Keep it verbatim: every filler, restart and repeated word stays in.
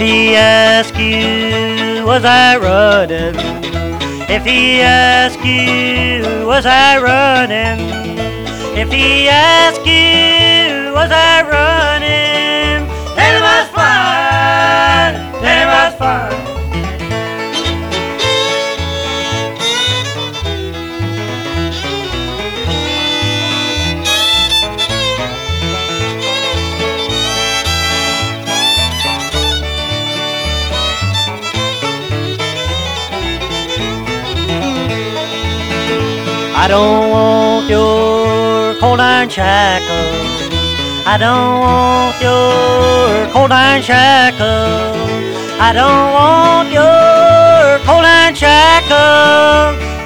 he asks you, was I running? If he asks you, was I running? If he asks you, was I running? Then it was fun, then it was fun. I don't want your cold iron shackles. I don't want your cold iron shackles. I don't want your cold iron shackles.